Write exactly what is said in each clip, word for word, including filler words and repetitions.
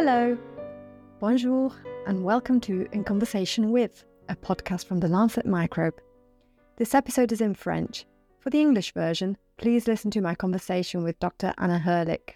Hello, bonjour, and welcome to In Conversation With, a podcast from the Lancet Microbe. This episode is in French. For the English version, please listen to my conversation with Doctor Anna Herlich.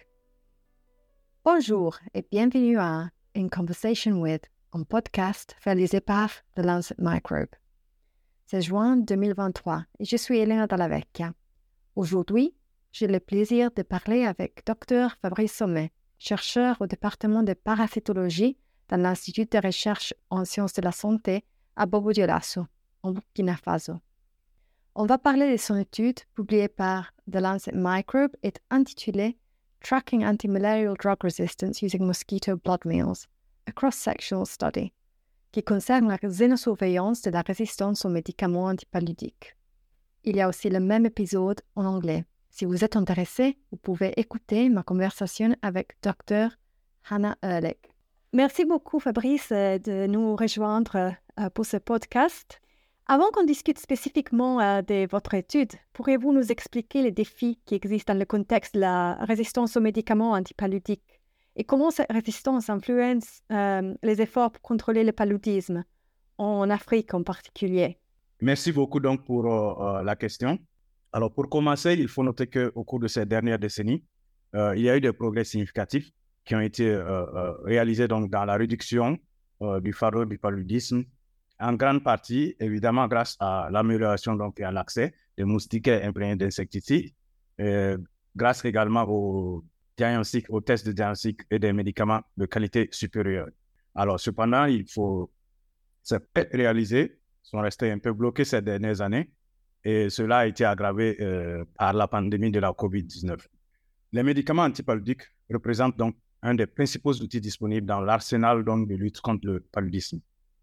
Bonjour et bienvenue à In Conversation With, un podcast réalisé par The Lancet Microbe. C'est juin deux mille vingt-trois et je suis Elena Dalla Vecchia. Aujourd'hui, j'ai le plaisir de parler avec Docteur Fabrice Sommet, chercheur au département de parasitologie dans l'Institut de recherche en sciences de la santé à Bobo-Dioulasso, en Burkina Faso. On va parler de son étude publiée par The Lancet Microbe et intitulée Tracking Antimalarial Drug Resistance Using Mosquito Blood Meals, a cross-sectional study, qui concerne la xénosurveillance de la résistance aux médicaments antipaludiques. Il y a aussi le même épisode en anglais. Si vous êtes intéressé, vous pouvez écouter ma conversation avec Docteur Anna Herlich. Merci beaucoup Fabrice de nous rejoindre pour ce podcast. Avant qu'on discute spécifiquement de votre étude, pourriez-vous nous expliquer les défis qui existent dans le contexte de la résistance aux médicaments antipaludiques et comment cette résistance influence euh, les efforts pour contrôler le paludisme, en Afrique en particulier? Merci beaucoup donc pour euh, la question. Alors, pour commencer, il faut noter qu'au cours de ces dernières décennies, euh, il y a eu des progrès significatifs qui ont été euh, euh, réalisés donc, dans la réduction euh, du fardeau du paludisme, en grande partie, évidemment, grâce à l'amélioration donc, et à l'accès des moustiquaires imprégnés d'insecticides, euh, grâce également au diagnostic, aux tests de diagnostic et des médicaments de qualité supérieure. Alors, cependant, il faut ces faits réalisés sont restés un peu bloqués ces dernières années. Et cela a été aggravé euh, par la pandémie de la covid dix-neuf. Les médicaments antipaludiques représentent donc un des principaux outils disponibles dans l'arsenal donc, de lutte contre le paludisme.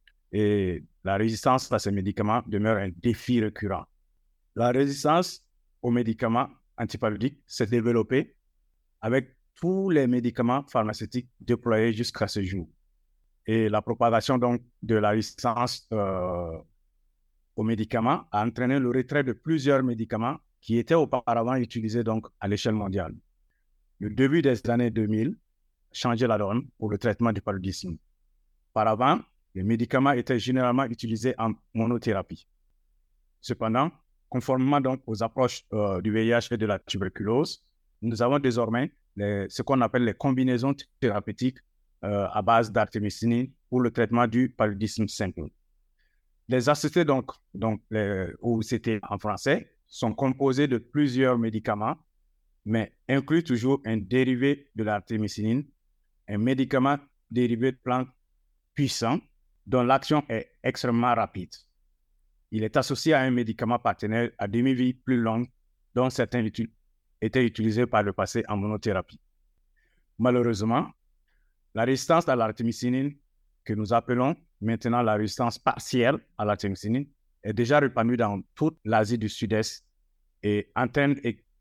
Et la résistance à ces médicaments demeure un défi récurrent. La résistance aux médicaments antipaludiques s'est développée avec tous les médicaments pharmaceutiques déployés jusqu'à ce jour. Et la propagation donc, de la résistance euh, aux médicaments a entraîné le retrait de plusieurs médicaments qui étaient auparavant utilisés donc à l'échelle mondiale. Le début des années deux mille changeait la donne pour le traitement du paludisme. Auparavant, les médicaments étaient généralement utilisés en monothérapie. Cependant, conformément donc aux approches euh, du V I H et de la tuberculose, nous avons désormais les, ce qu'on appelle les combinaisons thérapeutiques euh, à base d'artémisinine pour le traitement du paludisme simple. Les A C T, donc, donc les, ou C T en français, sont composés de plusieurs médicaments, mais incluent toujours un dérivé de l'artémisinine, un médicament dérivé de plantes puissant dont l'action est extrêmement rapide. Il est associé à un médicament partenaire à demi-vie plus longue dont certains utu- étaient utilisés par le passé en monothérapie. Malheureusement, la résistance à l'artémisinine, que nous appelons maintenant la résistance partielle à l'artémisinine, est déjà répandue dans toute l'Asie du Sud-Est et entraîne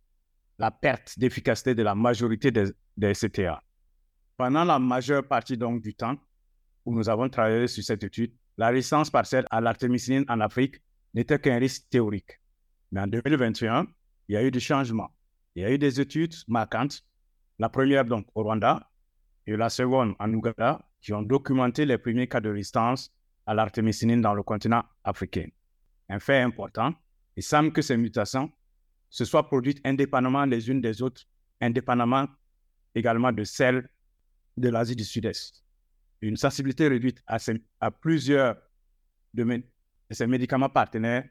la perte d'efficacité de la majorité des, des C T A. Pendant la majeure partie donc, du temps où nous avons travaillé sur cette étude, la résistance partielle à l'artémisinine en Afrique n'était qu'un risque théorique. Mais en deux mille vingt et un, il y a eu des changements. Il y a eu des études marquantes, la première donc au Rwanda et la seconde en Ouganda, qui ont documenté les premiers cas de résistance à l'artémisinine dans le continent africain. Un fait important, il semble que ces mutations se soient produites indépendamment les unes des autres, indépendamment également de celles de l'Asie du Sud-Est. Une sensibilité réduite à, ces, à plusieurs de, mé- de ces médicaments partenaires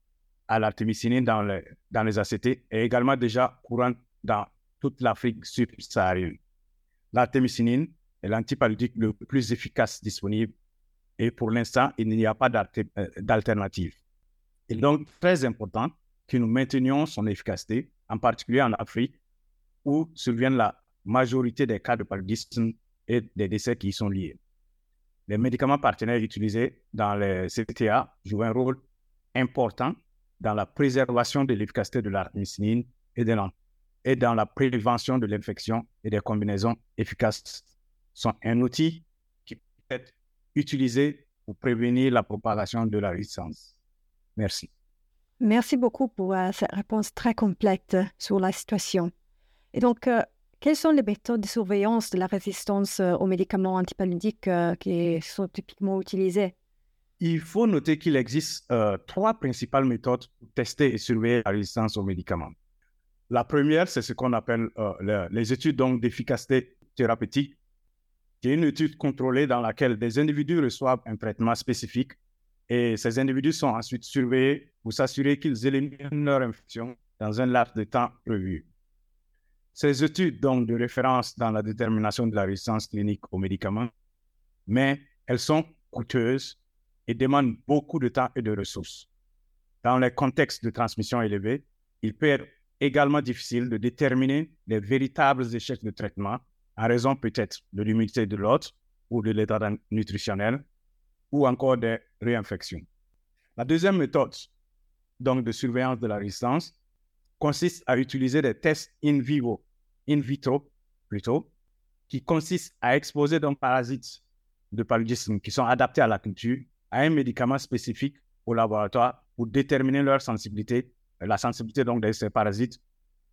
à l'artémisinine dans les, dans les A C T est également déjà courante dans toute l'Afrique subsaharienne. L'artémisinine est l'antipaludique le plus efficace disponible et pour l'instant, il n'y a pas d'alternative. Il est donc très important que nous maintenions son efficacité, en particulier en Afrique, où surviennent la majorité des cas de paludisme et des décès qui y sont liés. Les médicaments partenaires utilisés dans les C T A jouent un rôle important dans la préservation de l'efficacité de l'artémisinine et, de la, et dans la prévention de l'infection et des combinaisons efficaces. Sont un outil qui peut être utilisé pour prévenir la propagation de la résistance. Merci. Merci beaucoup pour euh, cette réponse très complète sur la situation. Et donc, euh, quelles sont les méthodes de surveillance de la résistance aux médicaments antipaludiques euh, qui sont typiquement utilisées? Il faut noter qu'il existe euh, trois principales méthodes pour tester et surveiller la résistance aux médicaments. La première, c'est ce qu'on appelle euh, les, les études donc, d'efficacité thérapeutique, qui est une étude contrôlée dans laquelle des individus reçoivent un traitement spécifique et ces individus sont ensuite surveillés pour s'assurer qu'ils éliminent leur infection dans un laps de temps prévu. Ces études donc de référence dans la détermination de la résistance clinique aux médicaments, mais elles sont coûteuses et demandent beaucoup de temps et de ressources. Dans les contextes de transmission élevée, il peut être également difficile de déterminer les véritables échecs de traitement en raison peut-être de l'humidité de l'hôte ou de l'état nutritionnel ou encore des réinfections. La deuxième méthode donc, de surveillance de la résistance consiste à utiliser des tests in vivo, in vitro plutôt, qui consistent à exposer donc parasites de paludisme qui sont adaptés à la culture à un médicament spécifique au laboratoire pour déterminer leur sensibilité, la sensibilité donc de ces parasites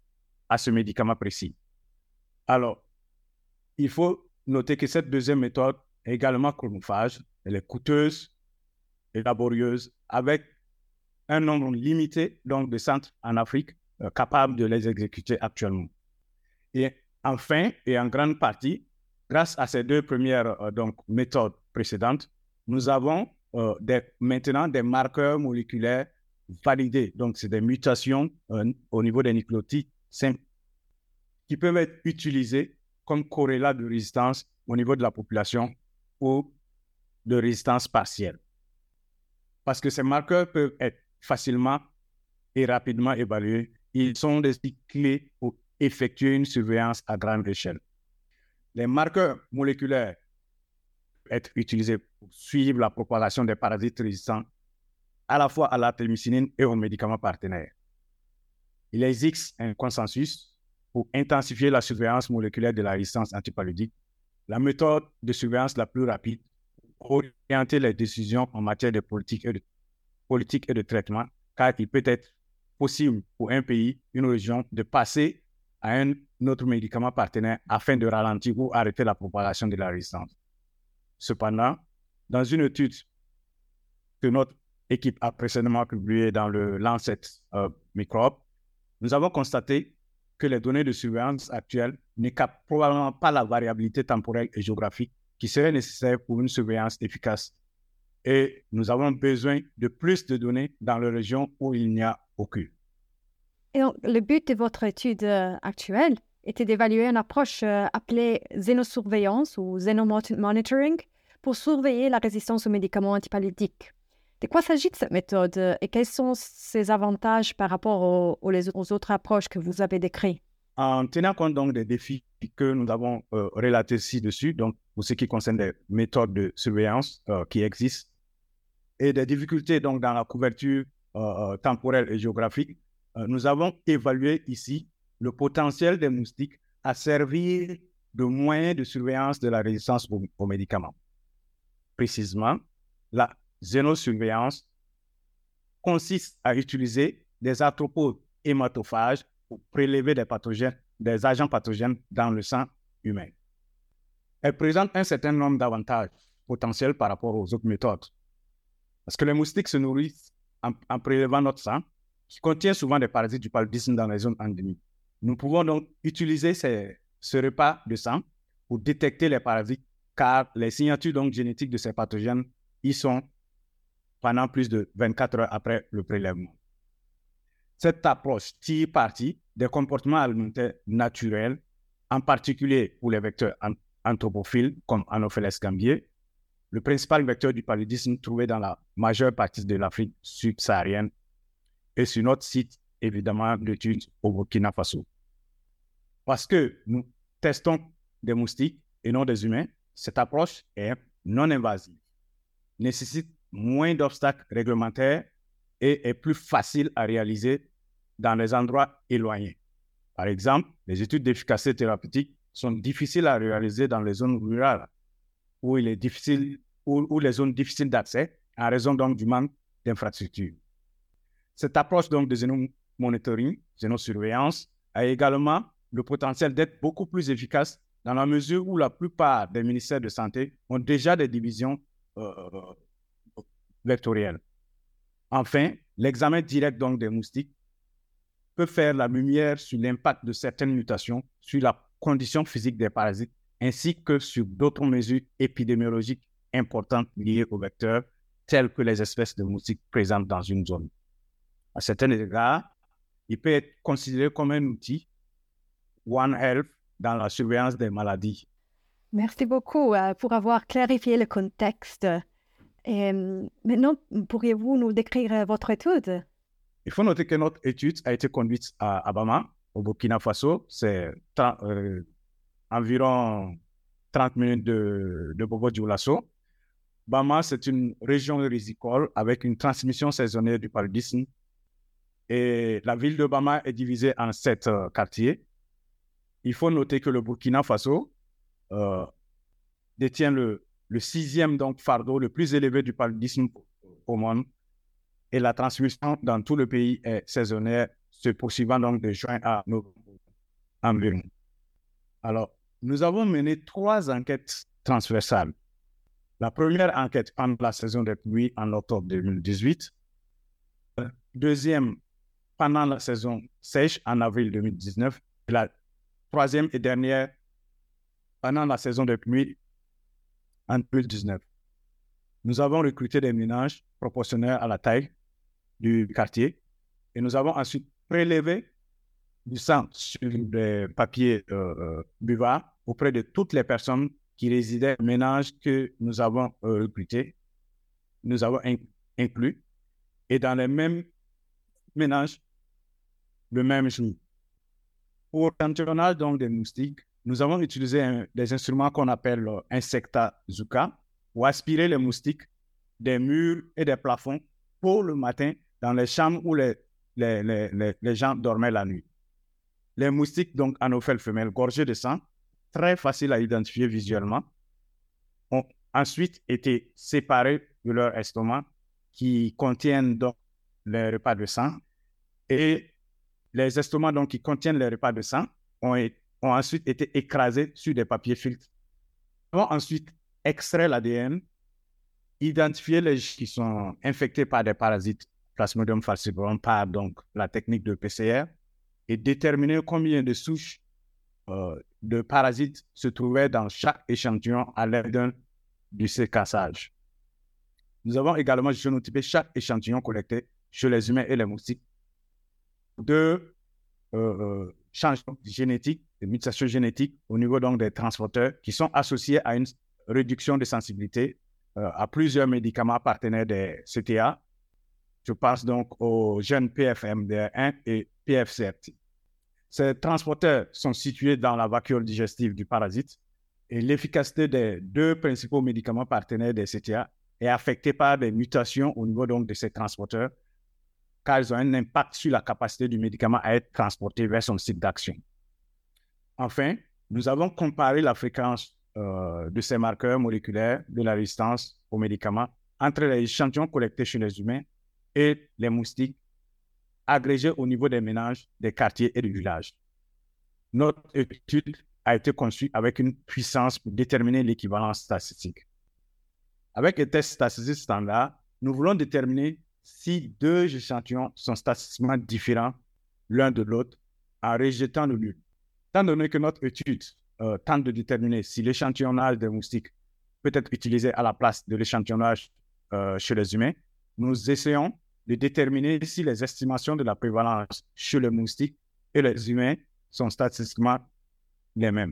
à ce médicament précis. Alors, il faut noter que cette deuxième méthode est également chronophage, elle est coûteuse et laborieuse, avec un nombre limité donc, de centres en Afrique euh, capables de les exécuter actuellement. Et enfin, et en grande partie, grâce à ces deux premières euh, donc, méthodes précédentes, nous avons euh, des, maintenant des marqueurs moléculaires validés. Donc, c'est des mutations euh, au niveau des nucléotides simples qui peuvent être utilisés comme corrélat de résistance au niveau de la population ou de résistance partielle. Parce que ces marqueurs peuvent être facilement et rapidement évalués. Ils sont des clés pour effectuer une surveillance à grande échelle. Les marqueurs moléculaires peuvent être utilisés pour suivre la propagation des parasites résistants à la fois à l'artémisinine et aux médicaments partenaires. Il existe un consensus pour intensifier la surveillance moléculaire de la résistance antipaludique, la méthode de surveillance la plus rapide pour orienter les décisions en matière de politique et de, politique et de traitement, car il peut être possible pour un pays, une région, de passer à un autre médicament partenaire afin de ralentir ou arrêter la propagation de la résistance. Cependant, dans une étude que notre équipe a précédemment publiée dans le Lancet euh, Microbe, nous avons constaté que les données de surveillance actuelles ne captent probablement pas la variabilité temporelle et géographique qui serait nécessaire pour une surveillance efficace. Et nous avons besoin de plus de données dans les régions où il n'y a aucune. Et donc, le but de votre étude euh, actuelle était d'évaluer une approche euh, appelée xénosurveillance ou xénomonitoring pour surveiller la résistance aux médicaments antipaludiques. De quoi s'agit cette méthode et quels sont ses avantages par rapport aux, aux, aux autres approches que vous avez décrites? En tenant compte donc des défis que nous avons euh, relatés ci-dessus, donc pour ce qui concerne les méthodes de surveillance euh, qui existent et des difficultés donc dans la couverture euh, temporelle et géographique, euh, nous avons évalué ici le potentiel des moustiques à servir de moyen de surveillance de la résistance aux, aux médicaments. Précisément, la xénosurveillance consiste à utiliser des arthropodes hématophages pour prélever des pathogènes, des agents pathogènes dans le sang humain. Elle présente un certain nombre d'avantages potentiels par rapport aux autres méthodes. Parce que les moustiques se nourrissent en, en prélevant notre sang, qui contient souvent des parasites du paludisme dans les zones endémiques. Nous pouvons donc utiliser ces, ce repas de sang pour détecter les parasites, car les signatures donc, génétiques de ces pathogènes y sont pendant plus de vingt-quatre heures après le prélèvement. Cette approche tire parti des comportements alimentaires naturels, en particulier pour les vecteurs anthropophiles comme Anopheles gambier, le principal vecteur du paludisme trouvé dans la majeure partie de l'Afrique subsaharienne et sur notre site, évidemment, d'études au Burkina Faso. Parce que nous testons des moustiques et non des humains, cette approche est non invasive, nécessite moins d'obstacles réglementaires et est plus facile à réaliser dans les endroits éloignés. Par exemple, les études d'efficacité thérapeutique sont difficiles à réaliser dans les zones rurales où, il est difficile, où, où les zones difficiles d'accès en raison donc du manque d'infrastructures. Cette approche donc de xénomonitoring, xénosurveillance, a également le potentiel d'être beaucoup plus efficace dans la mesure où la plupart des ministères de santé ont déjà des divisions euh, vectorielles. Enfin, l'examen direct donc des moustiques peut faire la lumière sur l'impact de certaines mutations sur la condition physique des parasites ainsi que sur d'autres mesures épidémiologiques importantes liées aux vecteurs, telles que les espèces de moustiques présentes dans une zone. À certains égards, il peut être considéré comme un outil One Health dans la surveillance des maladies. Merci beaucoup euh, pour avoir clarifié le contexte. Et euh, maintenant, pourriez-vous nous décrire votre étude? Il faut noter que notre étude a été conduite à, à Bama, au Burkina Faso. C'est euh, environ trente minutes de, de Bobo-Dioulasso. Bama, c'est une région risicole avec une transmission saisonnière du paludisme. Et la ville de Bama est divisée en sept euh, quartiers. Il faut noter que le Burkina Faso euh, détient le, le sixième donc, fardeau le plus élevé du paludisme au monde. Et la transmission dans tout le pays est saisonnière, se poursuivant donc de juin à novembre environ. Alors, nous avons mené trois enquêtes transversales. La première enquête pendant la saison des pluies en octobre deux mille dix-huit. La deuxième pendant la saison sèche en avril deux mille dix-neuf. Et la troisième et dernière pendant la saison des pluies en deux mille dix-neuf. Nous avons recruté des ménages proportionnels à la taille du quartier et nous avons ensuite prélevé du sang sur des papiers euh, euh, buvables auprès de toutes les personnes qui résidaient au ménage que nous avons euh, recruté, nous avons in- inclus, et dans les mêmes ménages le même jour. Pour l'échantillonnage donc des moustiques, nous avons utilisé un, des instruments qu'on appelle euh, Insecta Zuka pour aspirer les moustiques des murs et des plafonds pour le matin dans les chambres où les, les, les, les, les gens dormaient la nuit. Les moustiques, donc anophèles femelles, gorgés de sang, très faciles à identifier visuellement, ont ensuite été séparés de leur estomac qui contiennent donc les repas de sang. Et les estomacs donc, qui contiennent les repas de sang ont, ont ensuite été écrasés sur des papiers filtres. Nous avons ensuite extrait l'A D N, identifié les gens qui sont infectés par des parasites Plasmodium falciparum par donc la technique de P C R et déterminer combien de souches euh, de parasites se trouvaient dans chaque échantillon à l'aide du séquençage. Nous avons également génotypé chaque échantillon collecté chez les humains et les moustiques de euh, euh, changements génétiques, de mutations génétiques au niveau donc des transporteurs qui sont associés à une réduction de sensibilité euh, à plusieurs médicaments partenaires des C T A. Je pense donc aux jeunes P F M D R un et P F C R T. Ces transporteurs sont situés dans la vacuole digestive du parasite et l'efficacité des deux principaux médicaments partenaires des C T A est affectée par des mutations au niveau donc de ces transporteurs car ils ont un impact sur la capacité du médicament à être transporté vers son site d'action. Enfin, nous avons comparé la fréquence euh, de ces marqueurs moléculaires de la résistance aux médicaments entre les échantillons collectés chez les humains et les moustiques agrégés au niveau des ménages, des quartiers et des villages. Notre étude a été conçue avec une puissance pour déterminer l'équivalence statistique. Avec les tests statistiques standards, nous voulons déterminer si deux échantillons sont statistiquement différents l'un de l'autre en rejetant le nul. Étant donné que notre étude euh, tente de déterminer si l'échantillonnage des moustiques peut être utilisé à la place de l'échantillonnage euh, chez les humains, nous essayons de déterminer si les estimations de la prévalence chez les moustiques et les humains sont statistiquement les mêmes.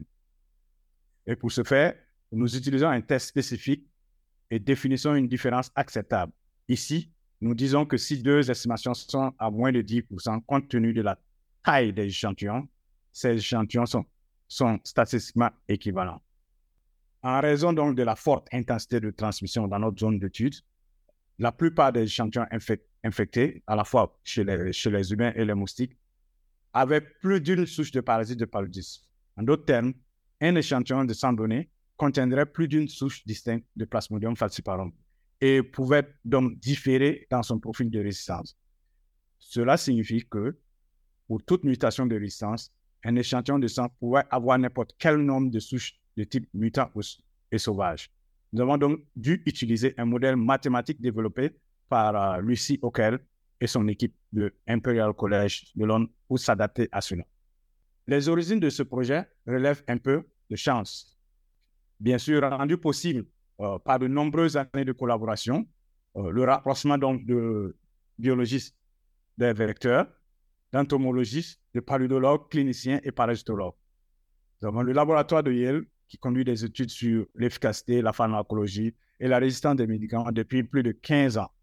Et pour ce faire, nous utilisons un test spécifique et définissons une différence acceptable. Ici, nous disons que si deux estimations sont à moins de dix pour cent compte tenu de la taille des échantillons, ces échantillons sont, sont statistiquement équivalents. En raison donc de la forte intensité de transmission dans notre zone d'étude, la plupart des échantillons infect, infectés, à la fois chez les, chez les humains et les moustiques, avaient plus d'une souche de parasites de paludisme. En d'autres termes, un échantillon de sang donné contiendrait plus d'une souche distincte de Plasmodium falciparum et pouvait donc différer dans son profil de résistance. Cela signifie que, pour toute mutation de résistance, un échantillon de sang pouvait avoir n'importe quel nombre de souches de type mutant et sauvage. Nous avons donc dû utiliser un modèle mathématique développé par euh, Lucy Ockel et son équipe de Imperial College de Londres pour s'adapter à cela. Les origines de ce projet relèvent un peu de chance. Bien sûr, rendu possible euh, par de nombreuses années de collaboration, euh, le rapprochement donc de biologistes des vecteurs, d'entomologistes, de paludologues, cliniciens et parasitologues. Nous avons le laboratoire de Yale qui conduit des études sur l'efficacité, la pharmacologie et la résistance des médicaments depuis plus de quinze ans.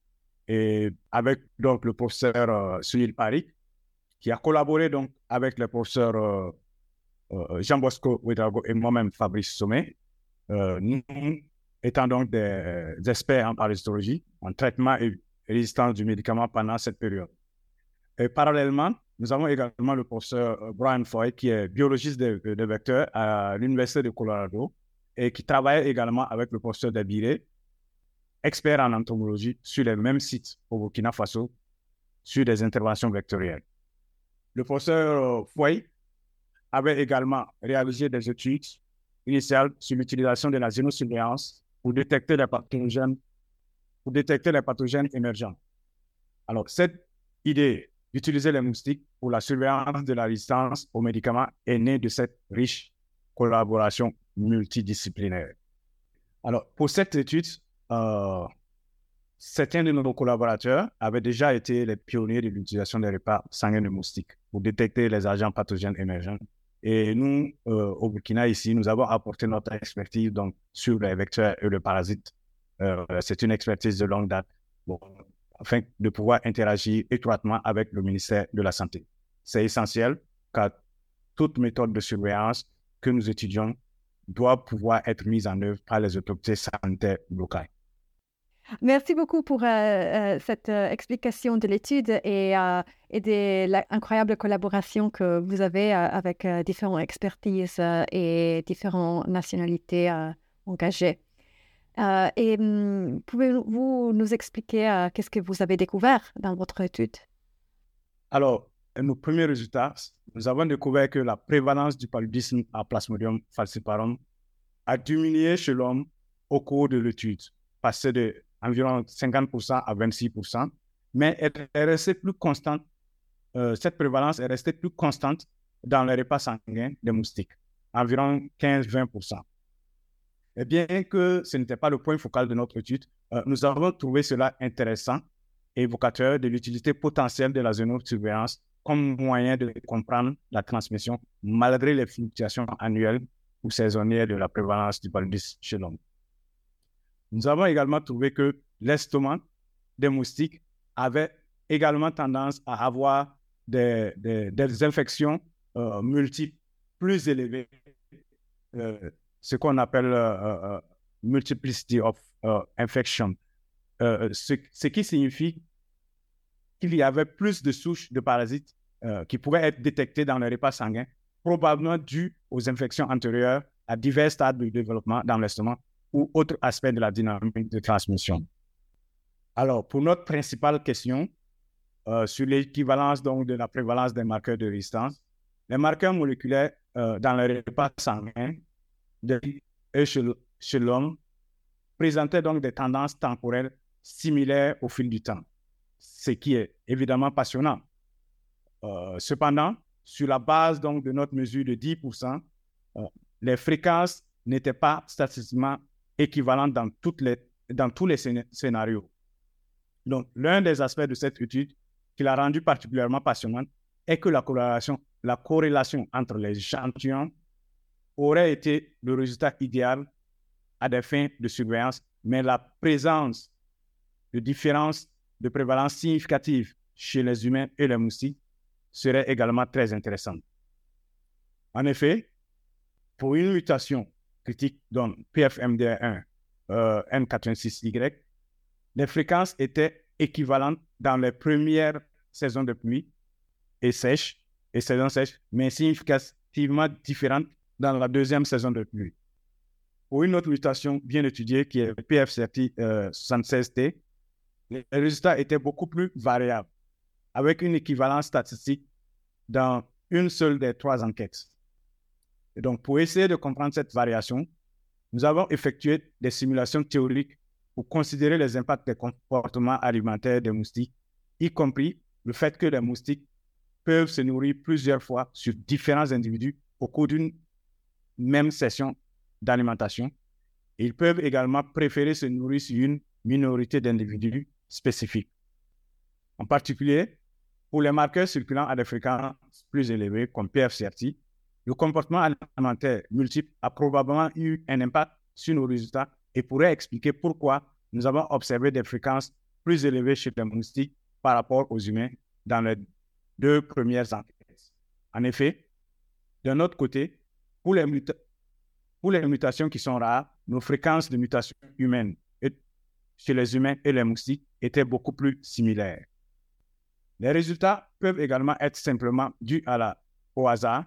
Et avec donc le professeur euh, Sunil Parikh, qui a collaboré donc avec le professeur euh, euh, Jean Bosco Ouedraogo et moi-même Fabrice Sommet, euh, nous étant donc des, des experts en parasitologie, en traitement et résistance du médicament pendant cette période. Et parallèlement, nous avons également le professeur Brian Foy, qui est biologiste des de, de vecteurs à l'Université de Colorado et qui travaille également avec le professeur Dabiré, expert en entomologie, sur les mêmes sites au Burkina Faso, sur des interventions vectorielles. Le professeur Foy avait également réalisé des études initiales sur l'utilisation de la génosurveillance pour détecter les pathogènes, pour détecter les pathogènes émergents. Alors, cette idée d'utiliser les moustiques pour la surveillance de la résistance aux médicaments est née de cette riche collaboration multidisciplinaire. Alors, pour cette étude, euh, certains de nos collaborateurs avaient déjà été les pionniers de l'utilisation des repas sanguins de moustiques pour détecter les agents pathogènes émergents. Et nous, euh, au Burkina, ici, nous avons apporté notre expertise donc, sur les vecteurs et les parasites. Euh, c'est une expertise de longue date, bon, afin de pouvoir interagir étroitement avec le ministère de la Santé. C'est essentiel car toute méthode de surveillance que nous étudions doit pouvoir être mise en œuvre par les autorités sanitaires locales. Merci beaucoup pour euh, euh, cette euh, explication de l'étude et, euh, et de l'incroyable collaboration que vous avez euh, avec euh, différentes expertises euh, et différentes nationalités euh, engagées. Euh, et um, pouvez-vous nous expliquer euh, qu'est-ce que vous avez découvert dans votre étude? Alors, nos premiers résultats, nous avons découvert que la prévalence du paludisme à Plasmodium falciparum a diminué chez l'homme au cours de l'étude, passé de environ cinquante pour cent à vingt-six pour cent, mais elle est restée plus constante, euh, cette prévalence est restée plus constante dans les repas sanguins des moustiques, environ quinze à vingt pour cent. Et bien que ce n'était pas le point focal de notre étude, euh, nous avons trouvé cela intéressant et évocateur de l'utilité potentielle de la zoonosurveillance comme moyen de comprendre la transmission malgré les fluctuations annuelles ou saisonnières de la prévalence du paludisme chez l'homme. Nous avons également trouvé que l'estomac des moustiques avait également tendance à avoir des, des, des infections euh, multiples plus élevées, euh, ce qu'on appelle euh, euh, multiplicity of uh, infection, euh, ce, ce qui signifie qu'il y avait plus de souches de parasites euh, qui pouvaient être détectées dans les repas sanguins, probablement dues aux infections antérieures à divers stades de développement dans l'estomac ou autres aspects de la dynamique de transmission. Alors, pour notre principale question euh, sur l'équivalence donc de la prévalence des marqueurs de résistance, les marqueurs moléculaires euh, dans les repas sanguins de, et chez, chez l'homme présentaient donc des tendances temporelles similaires au fil du temps, ce qui est évidemment passionnant. Euh, cependant, sur la base donc de notre mesure de dix pour cent, euh, les fréquences n'étaient pas statistiquement équivalentes dans, toutes les, dans tous les scénarios. Donc, l'un des aspects de cette étude qui l'a rendue particulièrement passionnante est que la corrélation, la corrélation entre les échantillons aurait été le résultat idéal à des fins de surveillance, mais la présence de différences de prévalence significatives chez les humains et les moustiques serait également très intéressante. En effet, pour une mutation critique dans P F M D un euh, N quatre-vingt-six Y, les fréquences étaient équivalentes dans les premières saisons de pluie et sèche et saisons sèches, mais significativement différentes dans la deuxième saison de pluie. Pour une autre mutation bien étudiée qui est P F C T soixante-seize T, les résultats étaient beaucoup plus variables, avec une équivalence statistique dans une seule des trois enquêtes. Et donc, pour essayer de comprendre cette variation, nous avons effectué des simulations théoriques pour considérer les impacts des comportements alimentaires des moustiques, y compris le fait que les moustiques peuvent se nourrir plusieurs fois sur différents individus au cours d'une même session d'alimentation. Ils peuvent également préférer se nourrir sur une minorité d'individus spécifiques. En particulier, pour les marqueurs circulant à des fréquences plus élevées, comme P F C R T, le comportement alimentaire multiple a probablement eu un impact sur nos résultats et pourrait expliquer pourquoi nous avons observé des fréquences plus élevées chez les moustiques par rapport aux humains dans les deux premières enquêtes. En effet, d'un autre côté, pour les, muta- pour les mutations qui sont rares, nos fréquences de mutations humaines et chez les humains et les moustiques étaient beaucoup plus similaires. Les résultats peuvent également être simplement dus à la, au hasard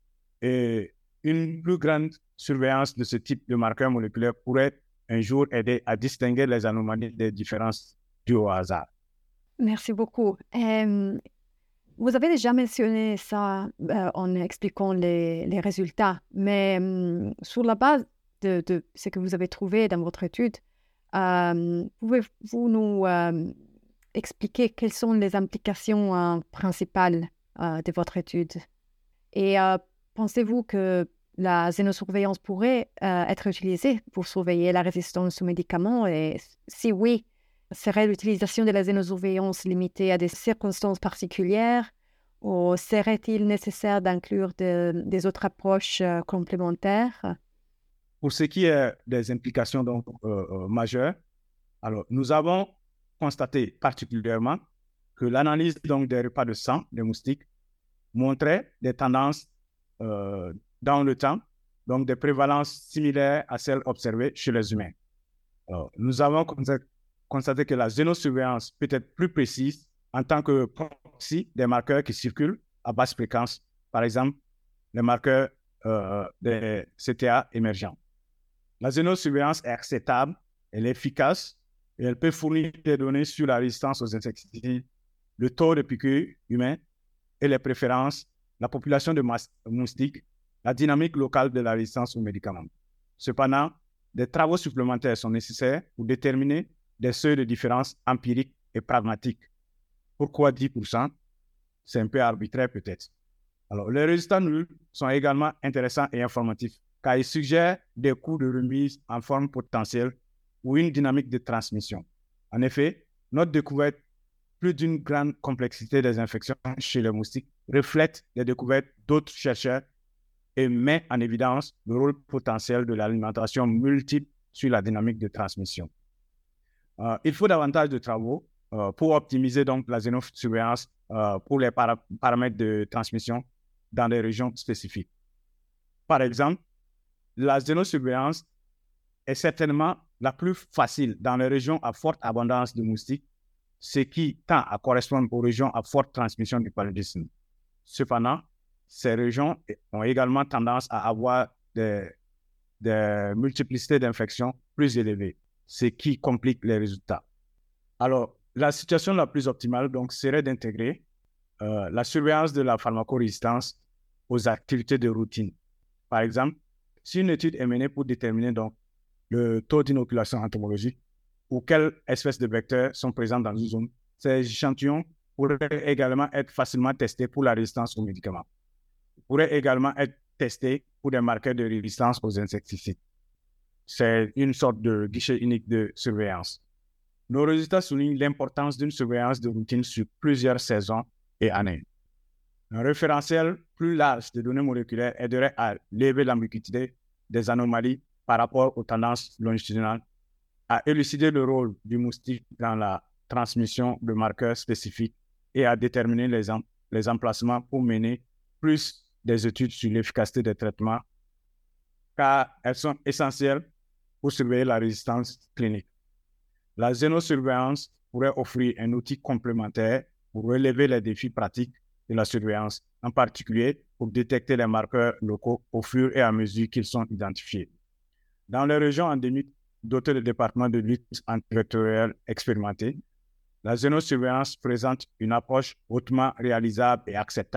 et une plus grande surveillance de ce type de marqueurs moléculaires pourrait un jour aider à distinguer les anomalies des différences dues au hasard. Merci beaucoup. Euh, vous avez déjà mentionné ça euh, en expliquant les, les résultats, mais euh, sur la base de, de ce que vous avez trouvé dans votre étude, euh, pouvez-vous nous euh, expliquer quelles sont les implications euh, principales euh, de votre étude? Et euh, pensez-vous que la xénosurveillance pourrait euh, être utilisée pour surveiller la résistance aux médicaments? Et si oui, serait l'utilisation de la xénosurveillance limitée à des circonstances particulières ou serait-il nécessaire d'inclure de, des autres approches euh, complémentaires? Pour ce qui est des implications donc, euh, euh, majeures, alors, nous avons constaté particulièrement que l'analyse donc, des repas de sang des moustiques montrait des tendances euh, dans le temps, donc des prévalences similaires à celles observées chez les humains. Alors, nous avons constaté que la xénosurveillance peut être plus précise en tant que proxy des marqueurs qui circulent à basse fréquence, par exemple les marqueurs euh, des C T A émergents. La xénosurveillance est acceptable, elle est efficace et elle peut fournir des données sur la résistance aux insecticides, le taux de piqûres humains et les préférences, la population de moustiques, la dynamique locale de la résistance aux médicaments. Cependant, des travaux supplémentaires sont nécessaires pour déterminer des seuils de différence empiriques et pragmatiques. Pourquoi dix pour cent? C'est un peu arbitraire peut-être. Alors, les résultats nuls sont également intéressants et informatifs, car ils suggèrent des coûts de remise en forme potentielle ou une dynamique de transmission. En effet, notre découverte plus d'une grande complexité des infections chez les moustiques reflète les découvertes d'autres chercheurs et met en évidence le rôle potentiel de l'alimentation multiple sur la dynamique de transmission. Euh, il faut davantage de travaux euh, pour optimiser donc la xénosurveillance euh, pour les para- paramètres de transmission dans des régions spécifiques. Par exemple, la xénosurveillance est certainement la plus facile dans les régions à forte abondance de moustiques, ce qui tend à correspondre aux régions à forte transmission du paludisme. Cependant, ces régions ont également tendance à avoir des, des multiplicités d'infections plus élevées, ce qui complique les résultats. Alors, la situation la plus optimale donc, serait d'intégrer euh, la surveillance de la pharmacorésistance aux activités de routine. Par exemple, si une étude est menée pour déterminer donc, le taux d'inoculation entomologique ou quelles espèces de vecteurs sont présents dans une zone, ces échantillons pourraient également être facilement testés pour la résistance aux médicaments. Ils pourraient également être testés pour des marqueurs de résistance aux insecticides. C'est une sorte de guichet unique de surveillance. Nos résultats soulignent l'importance d'une surveillance de routine sur plusieurs saisons et années. Un référentiel plus large de données moléculaires aiderait à lever l'ambiguïté des anomalies par rapport aux tendances longitudinales, à élucider le rôle du moustique dans la transmission de marqueurs spécifiques et à déterminer les, em- les emplacements pour mener plus des études sur l'efficacité des traitements, car elles sont essentielles pour surveiller la résistance clinique. La xénosurveillance pourrait offrir un outil complémentaire pour relever les défis pratiques de la surveillance, en particulier pour détecter les marqueurs locaux au fur et à mesure qu'ils sont identifiés. Dans les régions endémiques dotées de départements de lutte antivectorielle expérimentés, la xénosurveillance présente une approche hautement réalisable et acceptable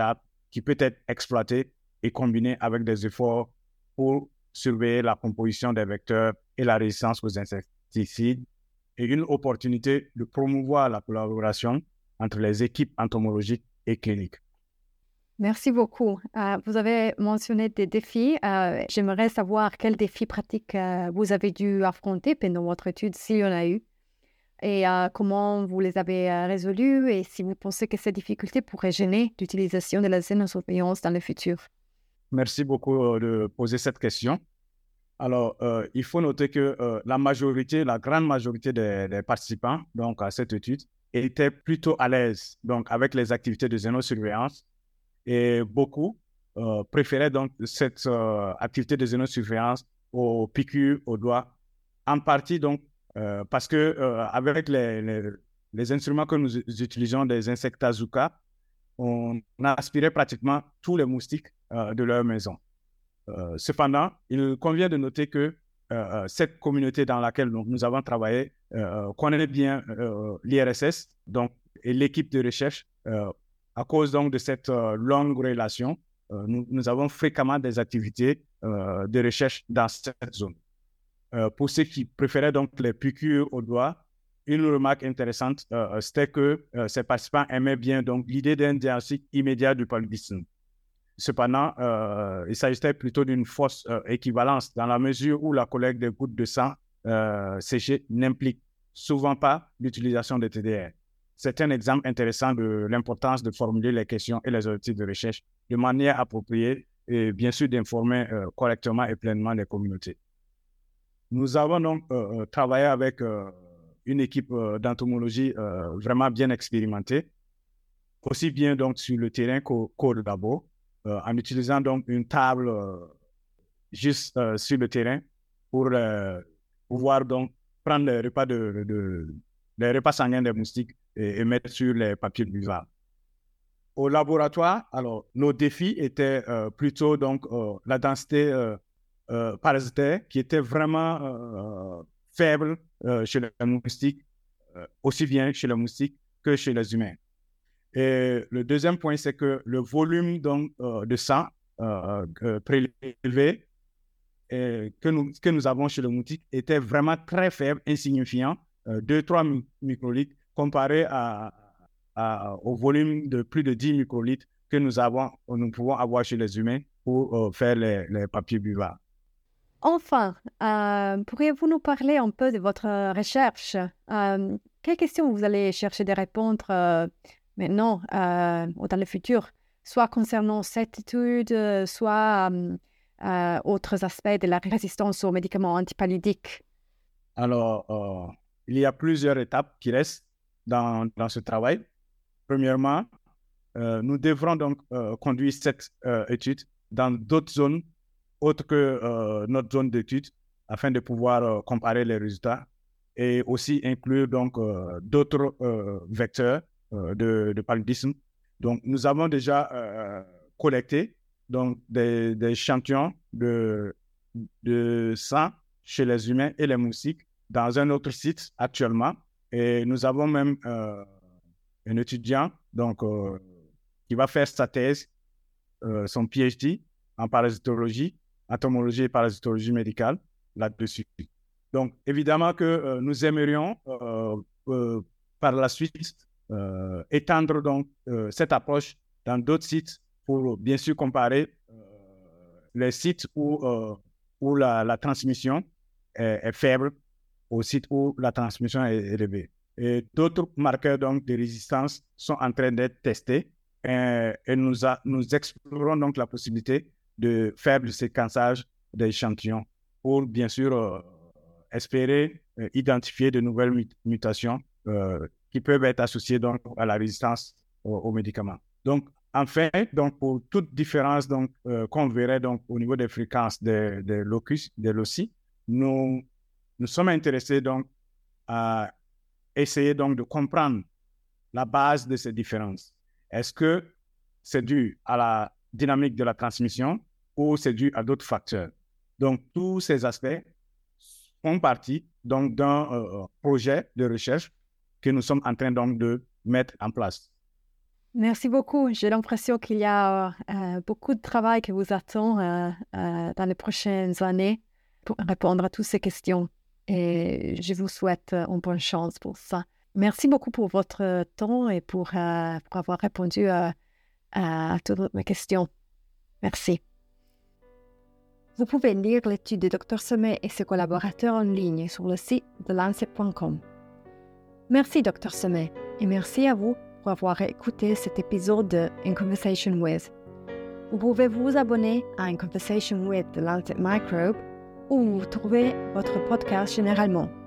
qui peut être exploité et combiné avec des efforts pour surveiller la composition des vecteurs et la résistance aux insecticides, et une opportunité de promouvoir la collaboration entre les équipes entomologiques et cliniques. Merci beaucoup. Euh, vous avez mentionné des défis. Euh, j'aimerais savoir quels défis pratiques euh, vous avez dû affronter pendant votre étude, s'il y en a eu, et euh, comment vous les avez euh, résolus, et si vous pensez que ces difficultés pourraient gêner l'utilisation de la xénosurveillance dans le futur. Merci beaucoup de poser cette question. Alors, euh, il faut noter que euh, la majorité, la grande majorité des, des participants donc, à cette étude étaient plutôt à l'aise donc, avec les activités de xénosurveillance, et beaucoup euh, préféraient donc cette euh, activité de xénosurveillance aux piqûres au doigt, en partie donc euh, parce que euh, avec les, les, les instruments que nous utilisons, des insectazuka, on aspirait pratiquement tous les moustiques euh, de leur maison. Euh, cependant, il convient de noter que euh, cette communauté dans laquelle nous, nous avons travaillé euh, connaît bien euh, l'I R S S donc, et l'équipe de recherche. Euh, à cause donc, de cette euh, longue relation, euh, nous, nous avons fréquemment des activités euh, de recherche dans cette zone. Euh, pour ceux qui préféraient donc les piqûres au doigt, une remarque intéressante, euh, c'était que euh, ces participants aimaient bien donc, l'idée d'un diagnostic immédiat du paludisme. Cependant, euh, il s'agissait plutôt d'une fausse euh, équivalence dans la mesure où la collecte des gouttes de sang euh, séchées n'implique souvent pas l'utilisation de T D R. C'est un exemple intéressant de l'importance de formuler les questions et les objectifs de recherche de manière appropriée et bien sûr d'informer euh, correctement et pleinement les communautés. Nous avons donc euh, travaillé avec euh, une équipe euh, d'entomologie euh, vraiment bien expérimentée, aussi bien donc sur le terrain qu'au, qu'au labo. Euh, en utilisant donc une table euh, juste euh, sur le terrain pour euh, pouvoir donc prendre les repas, de, de, les repas sanguins des moustiques et, et mettre sur les papiers buvables. Au laboratoire, alors, nos défis étaient euh, plutôt donc, euh, la densité euh, euh, parasitaire qui était vraiment euh, faible euh, chez les moustiques, euh, aussi bien chez les moustiques que chez les humains. Et le deuxième point, c'est que le volume donc, euh, de sang euh, euh, prélevé et que, nous, que nous avons chez le moustique était vraiment très faible, insignifiant, euh, deux à trois microlitres, comparé à, à, au volume de plus de dix microlitres que nous, avons, nous pouvons avoir chez les humains pour euh, faire les, les papiers buvables. Enfin, euh, pourriez-vous nous parler un peu de votre recherche? Euh, quelles questions vous allez chercher de répondre euh, maintenant euh, ou dans le futur, soit concernant cette étude, soit euh, euh, autres aspects de la résistance aux médicaments antipaludiques? Alors, euh, il y a plusieurs étapes qui restent dans, dans ce travail. Premièrement, euh, nous devrons donc euh, conduire cette euh, étude dans d'autres zones autres que euh, notre zone d'étude afin de pouvoir euh, comparer les résultats et aussi inclure donc euh, d'autres euh, vecteurs euh, de, de paludisme. Donc, nous avons déjà euh, collecté donc, des, des échantillons de, de sang chez les humains et les moustiques dans un autre site actuellement. Et nous avons même euh, un étudiant donc, euh, qui va faire sa thèse, euh, son P H D en parasitologie, entomologie et parasitologie médicale là-dessus. Donc, évidemment que euh, nous aimerions euh, euh, par la suite euh, étendre donc, euh, cette approche dans d'autres sites pour bien sûr comparer euh, les sites où, euh, où la, la transmission est, est faible aux sites où la transmission est élevée. Et d'autres marqueurs donc, de résistance sont en train d'être testés et, et nous, a, nous explorons donc la possibilité de faire le séquençage des échantillons pour bien sûr euh, espérer euh, identifier de nouvelles mut- mutations euh, qui peuvent être associées donc, à la résistance aux, aux médicaments. Donc, enfin, donc, pour toute différence donc, euh, qu'on verrait donc, au niveau des fréquences des, des locus, des loci, nous, nous sommes intéressés donc, à essayer donc, de comprendre la base de ces différences. Est-ce que c'est dû à la dynamique de la transmission ou c'est dû à d'autres facteurs? Donc, tous ces aspects font partie donc, d'un euh, projet de recherche que nous sommes en train donc, de mettre en place. Merci beaucoup. J'ai l'impression qu'il y a euh, beaucoup de travail qui vous attend euh, euh, dans les prochaines années pour répondre à toutes ces questions. Et je vous souhaite euh, une bonne chance pour ça. Merci beaucoup pour votre temps et pour, euh, pour avoir répondu à, à toutes mes questions. Merci. Vous pouvez lire l'étude de docteur Sommet et ses collaborateurs en ligne sur le site de lancet point com. Merci docteur Sommet et merci à vous pour avoir écouté cet épisode de In Conversation With. Vous pouvez vous abonner à In Conversation With de Lancet Microbe où vous trouvez votre podcast généralement.